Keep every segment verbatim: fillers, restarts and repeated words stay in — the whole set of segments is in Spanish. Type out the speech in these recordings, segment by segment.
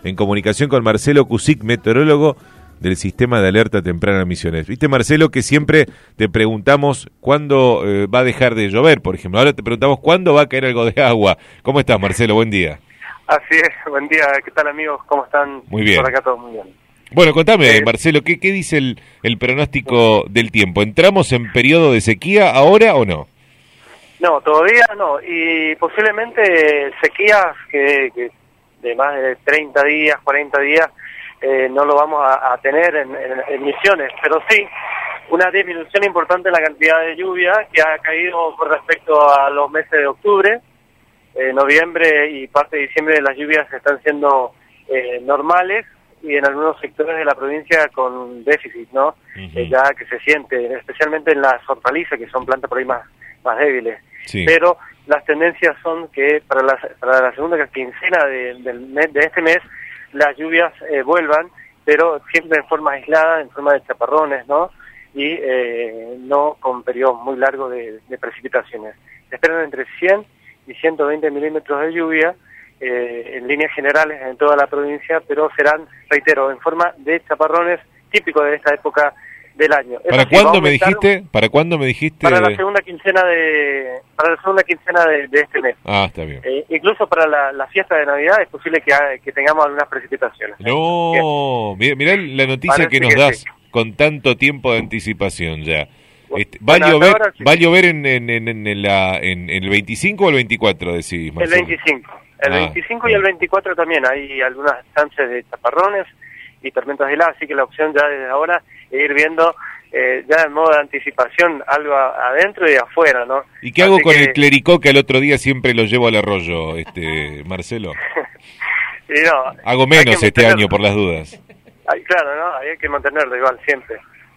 en comunicación con Marcelo Cusic, meteorólogo del Sistema de Alerta Temprana Misiones. Viste, Marcelo, que siempre te preguntamos cuándo eh, va a dejar de llover, por ejemplo. Ahora te preguntamos cuándo va a caer algo de agua. ¿Cómo estás, Marcelo? Buen día. Así es, buen día. ¿Qué tal, amigos? ¿Cómo están? Muy bien. Por acá todo muy bien. Bueno, contame, Eh, Marcelo, ¿qué, qué dice el, el pronóstico del tiempo? ¿Entramos en periodo de sequía ahora o no? No, todavía no. Y posiblemente sequías que, que de más de treinta días, cuarenta días, eh, no lo vamos a, a tener en, en, en Misiones, pero sí una disminución importante en la cantidad de lluvia que ha caído con respecto a los meses de octubre, eh, noviembre y parte de diciembre. Las lluvias están siendo eh, normales y en algunos sectores de la provincia con déficit, ¿no? Uh-huh. eh, ya que se siente, especialmente en las hortalizas, que son plantas por ahí más, más débiles. Sí. Pero las tendencias son que para la, para la segunda quincena de, del mes, de este mes las lluvias eh, vuelvan, pero siempre en forma aislada, en forma de chaparrones, ¿no? Y eh, no con periodos muy largos de, de precipitaciones. Se esperan entre cien y ciento veinte milímetros de lluvia, eh, en líneas generales en toda la provincia, pero serán, reitero, en forma de chaparrones típicos de esta época del año. ¿Para cuándo me dijiste? ¿Para cuándo me dijiste? Para la segunda quincena de para la segunda quincena de, de este mes. Ah, está bien. Eh, incluso para la, la fiesta de Navidad es posible que, que tengamos algunas precipitaciones. No, mirá, mirá la noticia que nos que das sí. con tanto tiempo de anticipación ya. Bueno, este, ¿Va, bueno, a llover, sí. ¿Va a llover en, en, en, en, la, en, en el veinticinco o el veinticuatro, decís, Marcelo? El veinticinco. El ah, veinticinco y el veinticuatro también. Hay algunas chances de chaparrones y tormentas de helada, así que la opción ya desde ahora es ir viendo eh, ya en modo de anticipación algo a, adentro y afuera, ¿no? ¿Y qué hago así con que... el clericó que al otro día siempre lo llevo al arroyo, este Marcelo? Sí, no, hago menos este año por las dudas. Ay, claro, ¿no? Hay que mantenerlo igual siempre.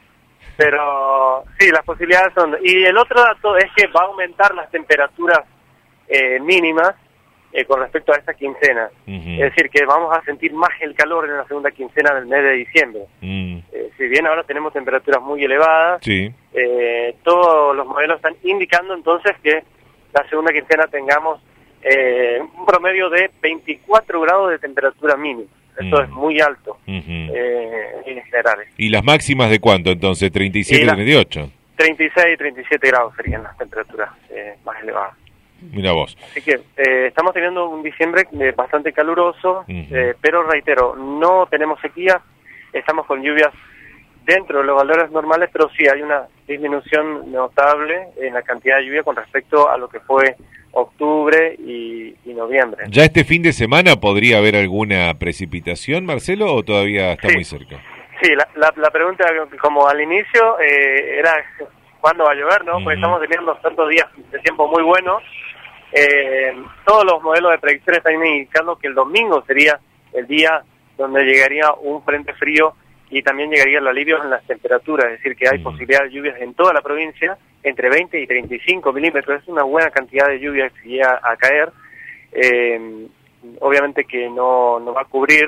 Pero sí, las posibilidades son... Y el otro dato es que va a aumentar las temperaturas eh, mínimas eh, con respecto a esta quincena. Uh-huh. Es decir, que vamos a sentir más el calor en la segunda quincena del mes de diciembre. Uh-huh. Eh, si bien ahora tenemos temperaturas muy elevadas, sí. eh, todos los modelos están indicando entonces que la segunda quincena tengamos eh, un promedio de veinticuatro grados de temperatura mínima. Esto uh-huh. es muy alto, uh-huh. eh, en general. ¿Y las máximas de cuánto entonces? ¿treinta y siete, y la, treinta y ocho? treinta y seis, treinta y siete grados serían las temperaturas eh, más elevadas. Mira vos. Así que eh, estamos teniendo un diciembre eh, bastante caluroso, uh-huh. eh, pero reitero, no tenemos sequía, estamos con lluvias dentro de los valores normales, pero sí hay una disminución notable en la cantidad de lluvia con respecto a lo que fue octubre y, y noviembre. ¿Ya este fin de semana podría haber alguna precipitación, Marcelo, o todavía está sí. muy cerca? Sí, la, la, la pregunta, como al inicio, eh, era cuándo va a llover, ¿no? Uh-huh. Porque estamos teniendo tantos días de tiempo muy buenos. Eh, todos los modelos de predicción están indicando que el domingo sería el día donde llegaría un frente frío y también llegaría el alivio en las temperaturas, es decir, que hay uh-huh. posibilidad de lluvias en toda la provincia, entre veinte y treinta y cinco milímetros, es una buena cantidad de lluvia que llega a caer, eh, obviamente que no, no va a cubrir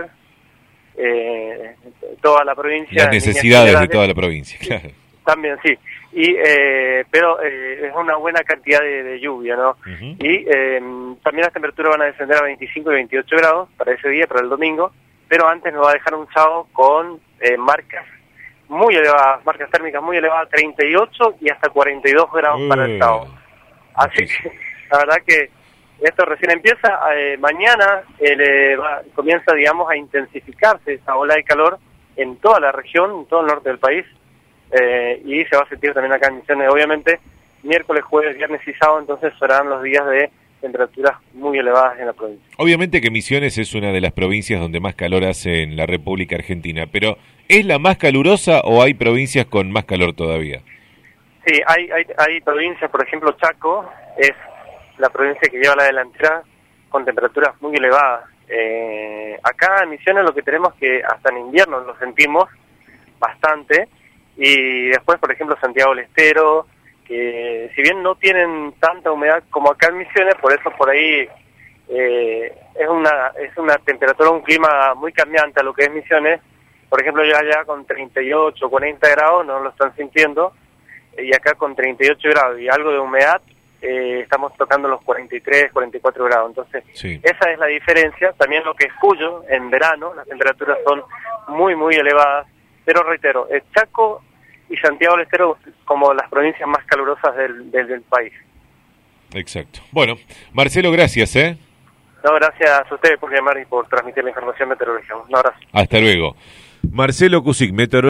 eh, toda la provincia. Las necesidades de toda la provincia, claro. También, sí, y eh, pero eh, es una buena cantidad de, de lluvia, ¿no? Uh-huh. Y eh, también las temperaturas van a descender a veinticinco y veintiocho grados para ese día, para el domingo, pero antes nos va a dejar un sábado con eh, marcas muy elevadas, marcas térmicas muy elevadas, treinta y ocho y hasta cuarenta y dos grados uh, para el sábado. Así que la verdad que esto recién empieza, eh, mañana eh, va, comienza, digamos, a intensificarse esa ola de calor en toda la región, en todo el norte del país, eh, y se va a sentir también acá en Misiones, obviamente, miércoles, jueves, viernes y sábado, entonces serán los días de temperaturas muy elevadas en la provincia. Obviamente que Misiones es una de las provincias donde más calor hace en la República Argentina, pero ¿es la más calurosa o hay provincias con más calor todavía? Sí, hay, hay, hay provincias, por ejemplo Chaco es la provincia que lleva la delantera con temperaturas muy elevadas. Eh, acá en Misiones lo que tenemos es que hasta en invierno lo sentimos bastante, y después, por ejemplo, Santiago del Estero, que si bien no tienen tanta humedad como acá en Misiones, por eso por ahí eh, es una es una temperatura, un clima muy cambiante a lo que es Misiones. Por ejemplo, ya allá con treinta y ocho, cuarenta grados no lo están sintiendo, y acá con treinta y ocho grados y algo de humedad, eh, estamos tocando los cuarenta y tres, cuarenta y cuatro grados. Entonces, sí. esa es la diferencia. También lo que es Cuyo, en verano, las temperaturas son muy, muy elevadas. Pero reitero, es Chaco y Santiago del Estero como las provincias más calurosas del, del, del país. Exacto. Bueno, Marcelo, gracias, ¿eh? No, gracias a ustedes por llamar y por transmitir la información meteorológica. Un abrazo. Hasta luego. Marcelo Cusic, meteorólogo.